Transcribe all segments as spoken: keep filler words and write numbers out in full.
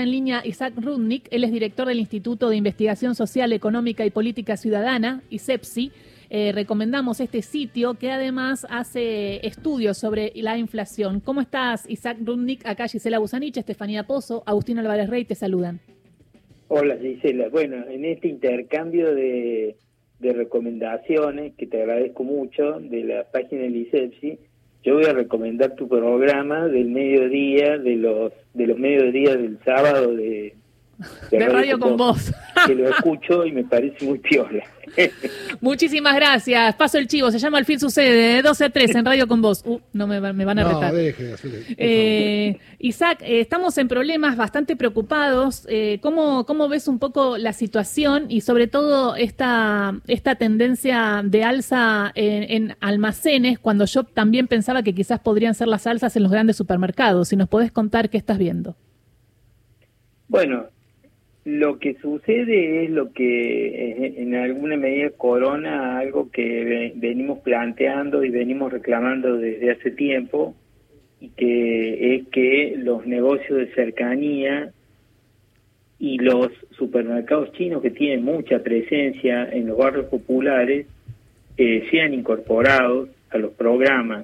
está en línea Isaac Rudnick, él es director del Instituto de Investigación Social, Económica y Política Ciudadana, ISEPSI. Eh, recomendamos este sitio que además hace estudios sobre la inflación. ¿Cómo estás, Isaac Rudnick? Acá Gisela Busanich, Estefanía Pozo, Agustín Álvarez Rey te saludan. Hola Gisela, bueno, en este intercambio de, de recomendaciones, que te agradezco mucho, de la página del ISEPSI, yo voy a recomendar tu programa del mediodía, de los de los mediodías del sábado de, de, de Radio con Vos, que lo escucho y me parece muy piola. Muchísimas gracias. Paso el chivo, se llama Al fin sucede, de doce a tres en Radio con Vos. Uh, no me, me van a no, retar. Deje, eh, Isaac, eh, estamos en problemas, bastante preocupados. Eh, ¿cómo, ¿Cómo ves un poco la situación y sobre todo esta, esta tendencia de alza en, en almacenes, cuando yo también pensaba que quizás podrían ser las alzas en los grandes supermercados? Si nos podés contar qué estás viendo. Bueno, lo que sucede es lo que en alguna medida corona algo que venimos planteando y venimos reclamando desde hace tiempo, y que es que los negocios de cercanía y los supermercados chinos, que tienen mucha presencia en los barrios populares, eh, sean incorporados a los programas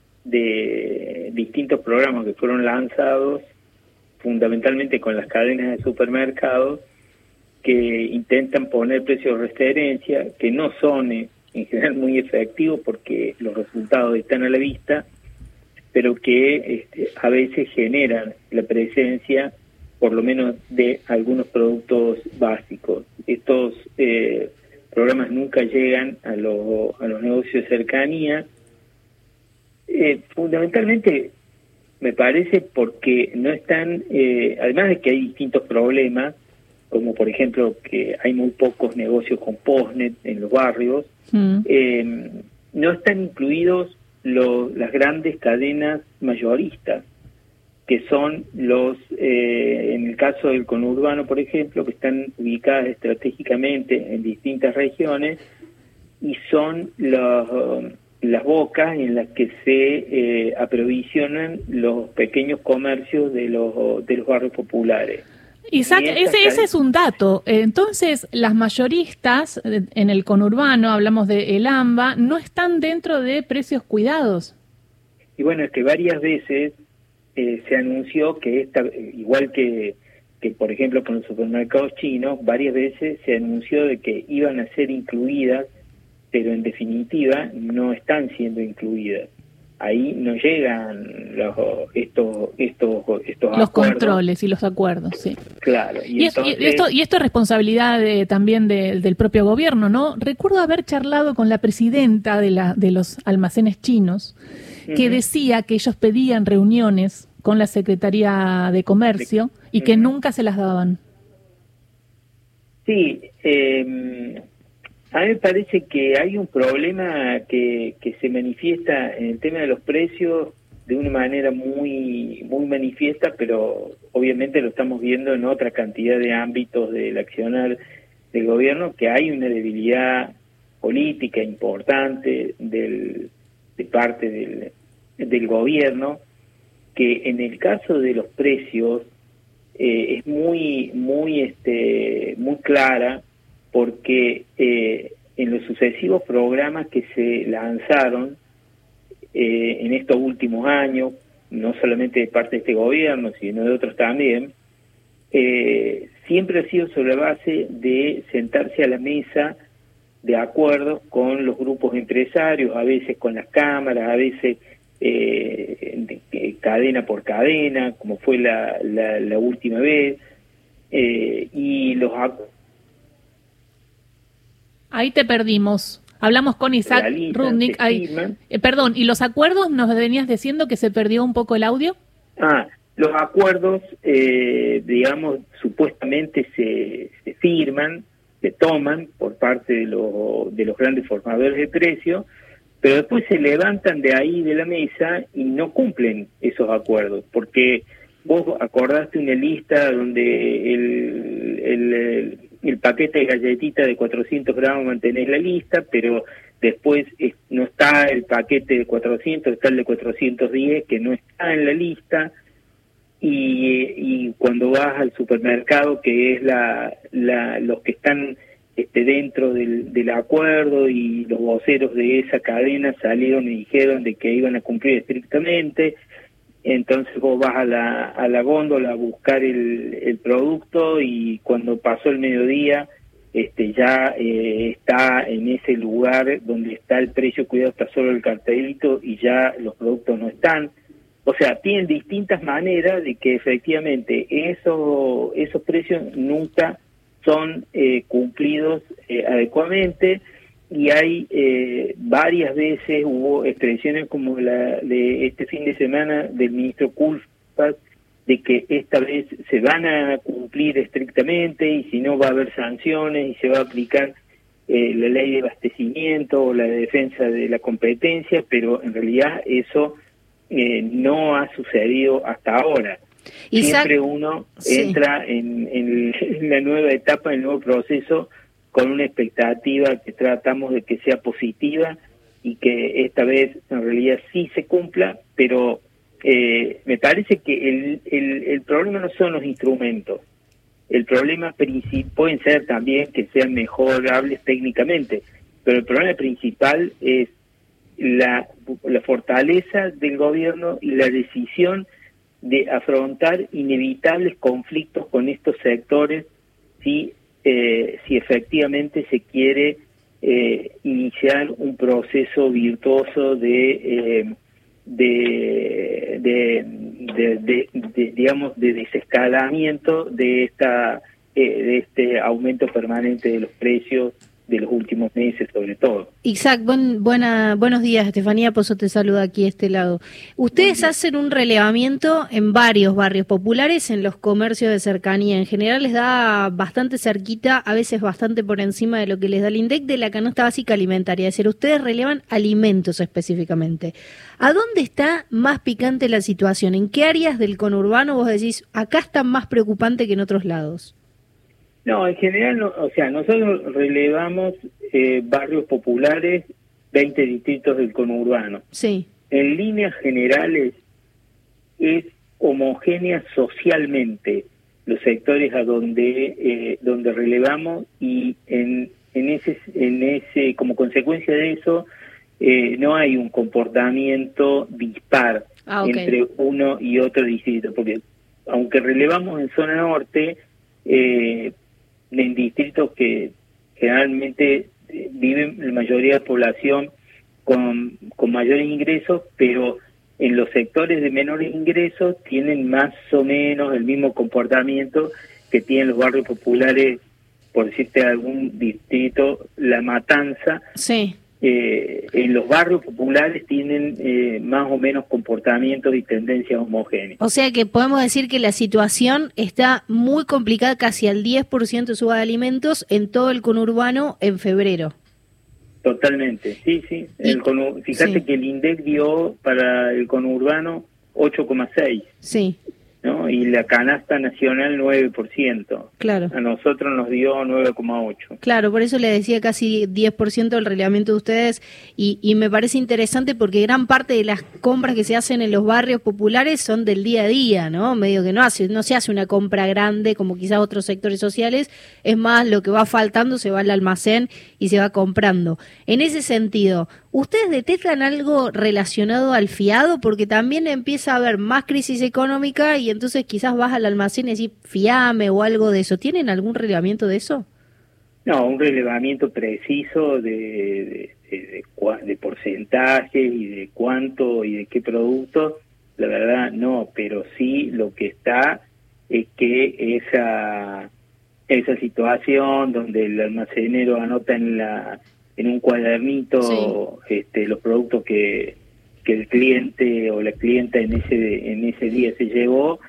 de distintos programas que fueron lanzados fundamentalmente con las cadenas de supermercados, que intentan poner precios de referencia, que no son en general muy efectivos porque los resultados están a la vista, pero que este, a veces generan la presencia, por lo menos, de algunos productos básicos. Estos eh, programas nunca llegan a, lo, a los negocios de cercanía, eh, fundamentalmente me parece porque no están, eh, además de que hay distintos problemas, como por ejemplo que hay muy pocos negocios con postnet en los barrios, mm. eh, no están incluidos los, las grandes cadenas mayoristas, que son los, eh, en el caso del conurbano, por ejemplo, que están ubicadas estratégicamente en distintas regiones, y son los... las bocas en las que se eh, aprovisionan los pequeños comercios de los de los barrios populares. Isaac, ese, ese es un dato. Entonces, las mayoristas en el conurbano, hablamos de El AMBA, no están dentro de precios cuidados. Y bueno, es que varias veces eh, se anunció que esta, igual que, que por ejemplo con los supermercados chinos, varias veces se anunció de que iban a ser incluidas, pero en definitiva no están siendo incluidas. Ahí no llegan los, estos estos estos los acuerdos. Controles y los acuerdos, sí. Claro. Y, y, entonces... es, y esto y esto es responsabilidad de, también de, del propio gobierno, ¿no? Recuerdo haber charlado con la presidenta de la de los almacenes chinos, que uh-huh. decía que ellos pedían reuniones con la Secretaría de Comercio de... y que uh-huh. nunca se las daban. Sí. Eh... A mí me parece que hay un problema que, que se manifiesta en el tema de los precios de una manera muy muy manifiesta, pero obviamente lo estamos viendo en otra cantidad de ámbitos del accionar del gobierno, que hay una debilidad política importante del, de parte del, del gobierno, que en el caso de los precios eh, es muy muy este muy clara, porque eh, en los sucesivos programas que se lanzaron eh, en estos últimos años, no solamente de parte de este gobierno, sino de otros también, eh, siempre ha sido sobre la base de sentarse a la mesa de acuerdo con los grupos empresarios, a veces con las cámaras, a veces eh, de, de, cadena por cadena, como fue la, la, la última vez, eh, y los acuerdos. Ahí te perdimos. Hablamos con Isaac Rudnick. Ahí, eh, perdón, ¿y los acuerdos nos venías diciendo que se perdió un poco el audio? Ah, los acuerdos, eh, digamos, supuestamente se, se firman, se toman por parte de, lo, de los grandes formadores de precios, pero después se levantan de ahí de la mesa y no cumplen esos acuerdos, porque vos acordaste una lista donde el... el, el el paquete de galletita de cuatrocientos gramos mantenés la lista, pero después es, no está el paquete de cuatrocientos, está el de cuatrocientos diez que no está en la lista, y, y cuando vas al supermercado, que es la, la los que están este, dentro del, del acuerdo, y los voceros de esa cadena salieron y dijeron de que iban a cumplir estrictamente. Entonces vos vas a la, a la góndola a buscar el, el producto, y cuando pasó el mediodía este ya eh, está en ese lugar donde está el precio, cuidado, está solo el cartelito y ya los productos no están. O sea, tienen distintas maneras de que efectivamente eso, esos precios nunca son eh, cumplidos eh, adecuadamente, y hay eh, varias veces hubo expresiones como la de este fin de semana del ministro Culfas, de que esta vez se van a cumplir estrictamente y si no va a haber sanciones y se va a aplicar eh, la ley de abastecimiento o la de defensa de la competencia, pero en realidad eso eh, no ha sucedido hasta ahora. Isaac, siempre uno sí. entra en, en, en la nueva etapa, el nuevo proceso, con una expectativa que tratamos de que sea positiva y que esta vez en realidad sí se cumpla, pero eh, me parece que el, el, el problema no son los instrumentos. El problema principal pueden ser también que sean mejorables técnicamente, pero el problema principal es la, la fortaleza del gobierno y la decisión de afrontar inevitables conflictos con estos sectores si, eh, si efectivamente se quiere eh, iniciar un proceso virtuoso de, eh, de, de, de, de, de, digamos, de desescalamiento de esta eh, de este aumento permanente de los precios de los últimos meses, sobre todo. Isaac, buen, buena, buenos días. Estefanía Pozo te saluda aquí a este lado. Ustedes hacen un relevamiento en varios barrios populares, en los comercios de cercanía. En general les da bastante cerquita, a veces bastante por encima de lo que les da el INDEC de la canasta básica alimentaria. Es decir, ustedes relevan alimentos específicamente. ¿A dónde está más picante la situación? ¿En qué áreas del conurbano vos decís, acá está más preocupante que en otros lados? No, en general, no, o sea, nosotros relevamos eh, barrios populares, veinte distritos del conurbano. Sí. En líneas generales es homogénea socialmente los sectores a donde eh, donde relevamos, y en en ese en ese como consecuencia de eso eh, no hay un comportamiento dispar ah, okay. entre uno y otro distrito, porque aunque relevamos en zona norte, eh, en distritos que generalmente viven la mayoría de la población con, con mayores ingresos, pero en los sectores de menores ingresos tienen más o menos el mismo comportamiento que tienen los barrios populares, por decirte algún distrito, La Matanza. Sí. Eh, en los barrios populares tienen eh, más o menos comportamientos y tendencias homogéneas. O sea que podemos decir que la situación está muy complicada, casi al diez por ciento de suba de alimentos en todo el conurbano en febrero. Totalmente, sí, sí. El conu- Fíjate sí. que el INDEC dio para el conurbano ocho coma seis. Sí. ¿No? Y la canasta nacional nueve por ciento. Claro. A nosotros nos dio nueve coma ocho. Claro, por eso le decía casi diez por ciento del relevamiento de ustedes, y, y me parece interesante porque gran parte de las compras que se hacen en los barrios populares son del día a día, ¿no? Medio que no hace, no se hace una compra grande como quizás otros sectores sociales, es más lo que va faltando se va al almacén y se va comprando. En ese sentido, ¿ustedes detectan algo relacionado al fiado? Porque también empieza a haber más crisis económica y entonces quizás vas al almacén y decís fiame o algo de eso. ¿Tienen algún relevamiento de eso? No, un relevamiento preciso de, de, de, de, de porcentajes y de cuánto y de qué producto, la verdad no, pero sí lo que está es que esa, esa situación donde el almacenero anota en la en un cuadernito sí. este, los productos que, que el cliente o la clienta en ese en ese día se llevó,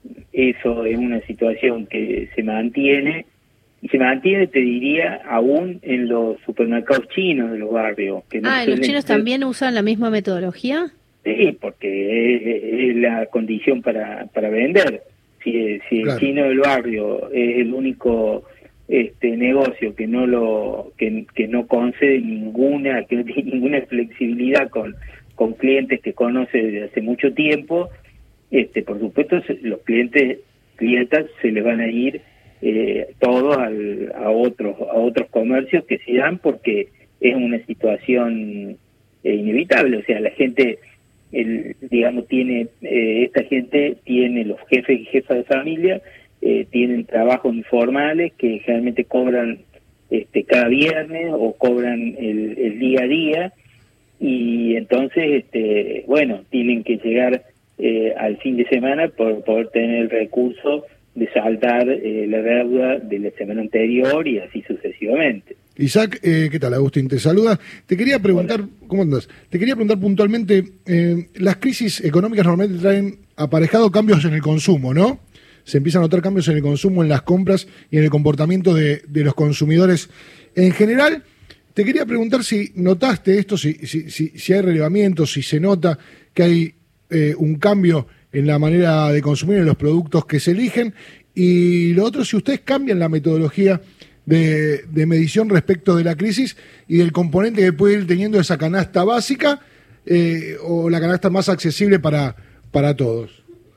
eso es una situación que se mantiene, y se mantiene, te diría, aún en los supermercados chinos de los barrios. Que no ah, ¿los chinos ser... también usan la misma metodología? Sí, porque es, es la condición para, para vender. Si, si claro. el chino del barrio es el único este negocio que no lo que, que no concede ninguna que no tiene ninguna flexibilidad con con clientes que conoce desde hace mucho tiempo, este, por supuesto los clientes clientas se les van a ir eh, todos al, a otros a otros comercios que se dan porque es una situación eh, inevitable. O sea, la gente, el, digamos, tiene eh, esta gente tiene los jefes y jefas de familia, eh, tienen trabajos informales que generalmente cobran este cada viernes o cobran el, el día a día, y entonces, este bueno, tienen que llegar eh, al fin de semana por poder tener el recurso de saldar eh, la deuda de la semana anterior y así sucesivamente. Isaac, eh, ¿qué tal? Agustín te saluda. Te quería preguntar, Hola. ¿Cómo andás? Te quería preguntar puntualmente, eh, las crisis económicas normalmente traen aparejado cambios en el consumo, ¿no? Se empiezan a notar cambios en el consumo, en las compras y en el comportamiento de, de los consumidores en general. Te quería preguntar si notaste esto, si, si, si, si hay relevamientos, si se nota que hay eh, un cambio en la manera de consumir en los productos que se eligen, y lo otro, si ustedes cambian la metodología de, de medición respecto de la crisis y del componente que puede ir teniendo esa canasta básica eh, o la canasta más accesible para, para todos.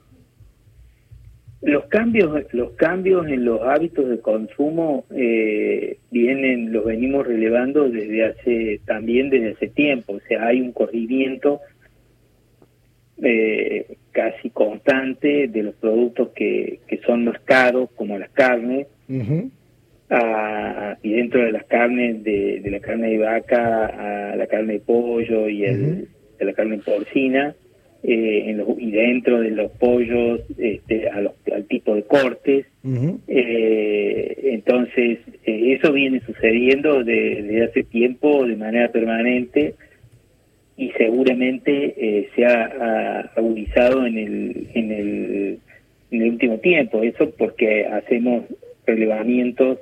Los cambios, los cambios en los hábitos de consumo eh, vienen, los venimos relevando desde hace, también desde hace tiempo. O sea, hay un corrimiento eh, casi constante de los productos que, que son más caros, como las carnes, uh-huh. a, y dentro de las carnes, de, de la carne de vaca a la carne de pollo y el, uh-huh. de la carne porcina. Eh, en los, y dentro de los pollos este, a los, al tipo de cortes. Uh-huh. eh, entonces eh, eso viene sucediendo desde de hace tiempo de manera permanente y seguramente eh, se ha, ha agudizado en el, en, el, en el último tiempo. Eso porque hacemos relevamientos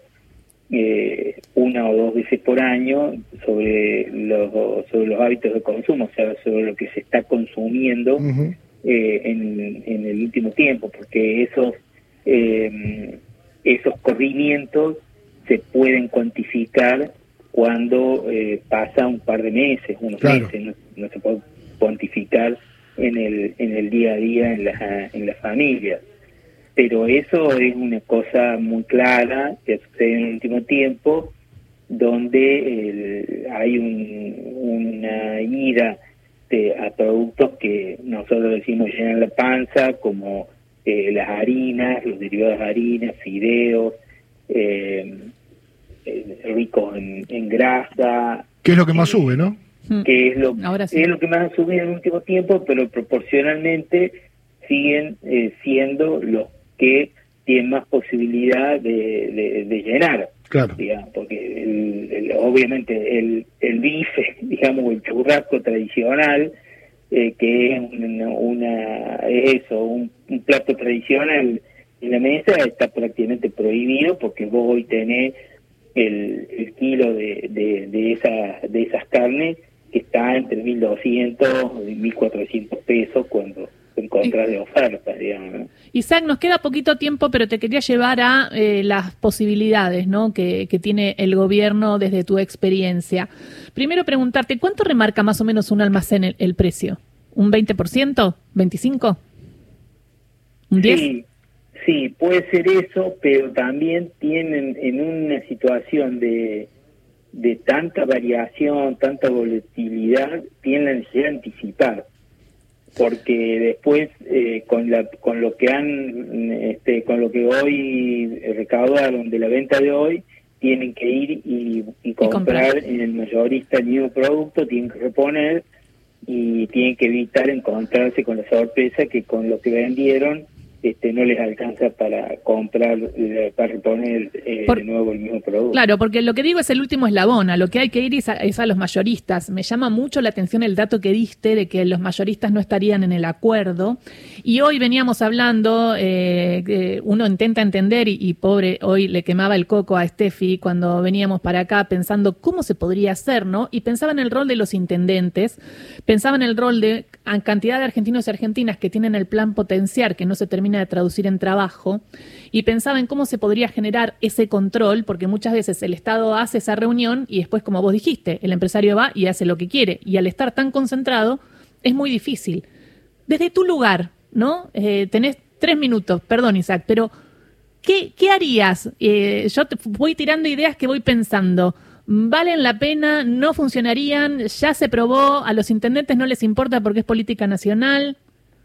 Eh, una o dos veces por año sobre los sobre los hábitos de consumo, o sea, sobre lo que se está consumiendo uh-huh. eh, en, en el último tiempo, porque esos eh, esos corrimientos se pueden cuantificar cuando eh, pasa un par de meses, unos claro. meses, no, no se puede cuantificar en el en el día a día en la en las familias. Pero eso es una cosa muy clara que sucede en el último tiempo, donde el, hay un, una ida de, a productos que nosotros decimos llenan la panza, como eh, las harinas, los derivados de harinas, fideos, eh, eh, ricos en, en grasa. ¿Qué es lo que más eh, sube, no? Que es lo, Ahora sí. es lo que más sube en el último tiempo, pero proporcionalmente siguen eh, siendo los que tienen más posibilidad de, de, de llenar, claro. digamos, porque el, el, obviamente el, el bife, digamos, el churrasco tradicional, eh, que es una, una es eso, un, un plato tradicional en la mesa, está prácticamente prohibido porque vos hoy tenés el, el kilo de, de, de, esa, de esas carnes que está entre mil doscientos y mil cuatrocientos pesos cuando encontrar de ofertas, digamos, ¿no? Isaac, nos queda poquito tiempo, pero te quería llevar a eh, las posibilidades, ¿no?, que, que tiene el gobierno desde tu experiencia. Primero preguntarte, ¿cuánto remarca más o menos un almacén el, el precio? ¿Un veinte por ciento? ¿veinticinco por ciento? ¿Un diez por ciento? Sí, sí, puede ser eso, pero también tienen en una situación de, de tanta variación, tanta volatilidad, tienen la necesidad de anticipar. Porque después eh, con la con lo que han este, con lo que hoy recaudaron de la venta de hoy, tienen que ir y, y comprar, y comprar en el mayorista el mismo producto, tienen que reponer y tienen que evitar encontrarse con la sorpresa que con lo que vendieron este no les alcanza para comprar, para reponer eh, Por, de nuevo el mismo producto. Claro, porque lo que digo es el último eslabón, a lo que hay que ir es a, es a los mayoristas. Me llama mucho la atención el dato que diste de que los mayoristas no estarían en el acuerdo, y hoy veníamos hablando, eh, que uno intenta entender, y, y pobre, hoy le quemaba el coco a Steffi cuando veníamos para acá pensando cómo se podría hacer, ¿no? Y pensaba en el rol de los intendentes, pensaba en el rol de cantidad de argentinos y argentinas que tienen el plan Potenciar, que no se termina de traducir en trabajo, y pensaba en cómo se podría generar ese control, porque muchas veces el Estado hace esa reunión y después, como vos dijiste, el empresario va y hace lo que quiere, y al estar tan concentrado es muy difícil. Desde tu lugar, ¿no? Eh, tenés tres minutos, perdón, Isaac, pero ¿qué, qué harías? Eh, yo te voy tirando ideas que voy pensando. ¿Valen la pena? ¿No funcionarían? ¿Ya se probó? ¿A los intendentes no les importa porque es política nacional?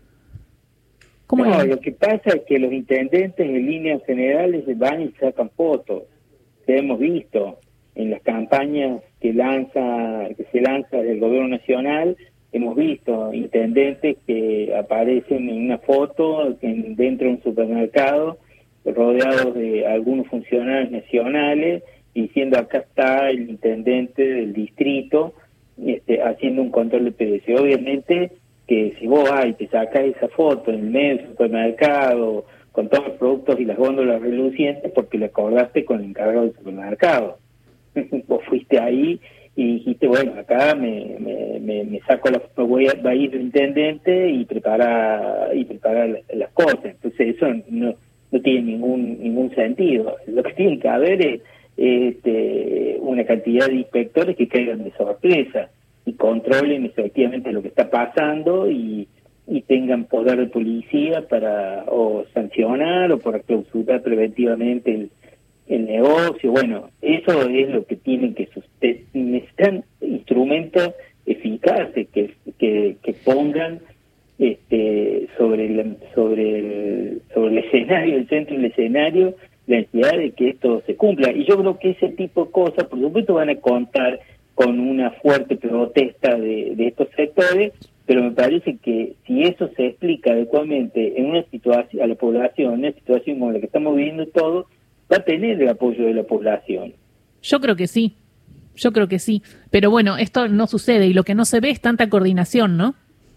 ¿Cómo no, es? Lo que pasa es que los intendentes en líneas generales van y sacan fotos. Que hemos visto en las campañas que lanza que se lanza del gobierno nacional, hemos visto intendentes que aparecen en una foto en, dentro de un supermercado, rodeados de algunos funcionarios nacionales, diciendo acá está el intendente del distrito este, haciendo un control de P D C. Obviamente que si vos vas y te sacas esa foto en el medio del supermercado con todos los productos y las góndolas relucientes, porque le acordaste con el encargado del supermercado. Vos fuiste ahí y dijiste, bueno, acá me, me, me, me saco la voy a, va a ir el intendente y prepara y prepara las, las cosas. Entonces eso no, no tiene ningún ningún sentido. Lo que tiene que haber es este, una cantidad de inspectores que caigan de sorpresa y controlen efectivamente lo que está pasando y, y tengan poder de policía para o sancionar o para clausurar preventivamente el, el negocio. Bueno, eso es lo que tienen que sustentar. Necesitan instrumentos eficaces que, que, que pongan este, sobre el, sobre el, sobre el escenario, el centro del escenario, la necesidad de que esto se cumpla. Y yo creo que ese tipo de cosas, por supuesto, van a contar con una fuerte protesta de, de estos sectores, pero me parece que si eso se explica adecuadamente en una situación, a la población, en una situación como la que estamos viviendo todos, va a tener el apoyo de la población. Yo creo que sí, yo creo que sí, pero bueno, esto no sucede y lo que no se ve es tanta coordinación, ¿no?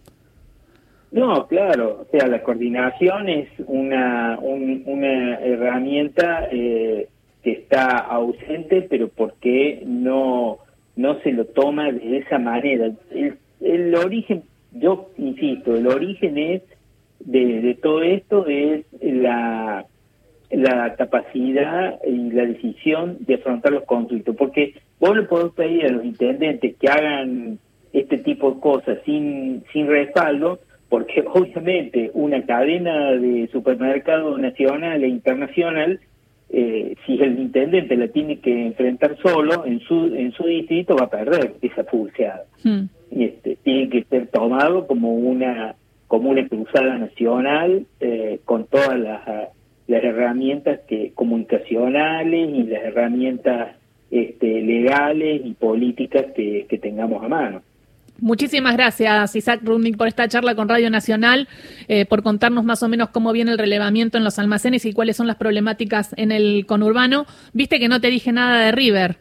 No, claro, o sea, la coordinación es una, un, una herramienta eh, que está ausente, pero porque no, no se lo toma de esa manera. El, el origen, yo insisto, el origen es de, de todo esto es la, la capacidad y la decisión de afrontar los conflictos, porque vos le podés pedir a los intendentes que hagan este tipo de cosas sin, sin respaldo, porque obviamente una cadena de supermercados nacional e internacional, eh, si el intendente la tiene que enfrentar solo en su en su distrito, va a perder esa pulseada. Hmm. Y este, tiene que ser tomado como una como una cruzada nacional eh, con todas las, las herramientas que comunicacionales y las herramientas este, legales y políticas que, que tengamos a mano. Muchísimas gracias, Isaac Rudnick, por esta charla con Radio Nacional, eh, por contarnos más o menos cómo viene el relevamiento en los almacenes y cuáles son las problemáticas en el conurbano. Viste que no te dije nada de River.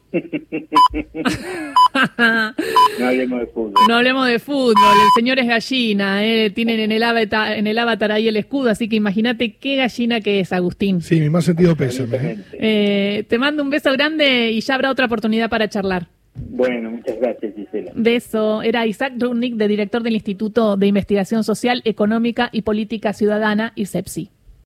No hablemos de fútbol. No hablemos de fútbol, el señor es gallina, eh, tienen en el avatar, en el avatar ahí el escudo, así que imagínate qué gallina que es, Agustín. Sí, mi más sentido pésame. Eh, te mando un beso grande y ya habrá otra oportunidad para charlar. Bueno, muchas gracias, Gisela. Beso. Era Isaac Rudnick, de director del Instituto de Investigación Social, Económica y Política Ciudadana, I S E P S I.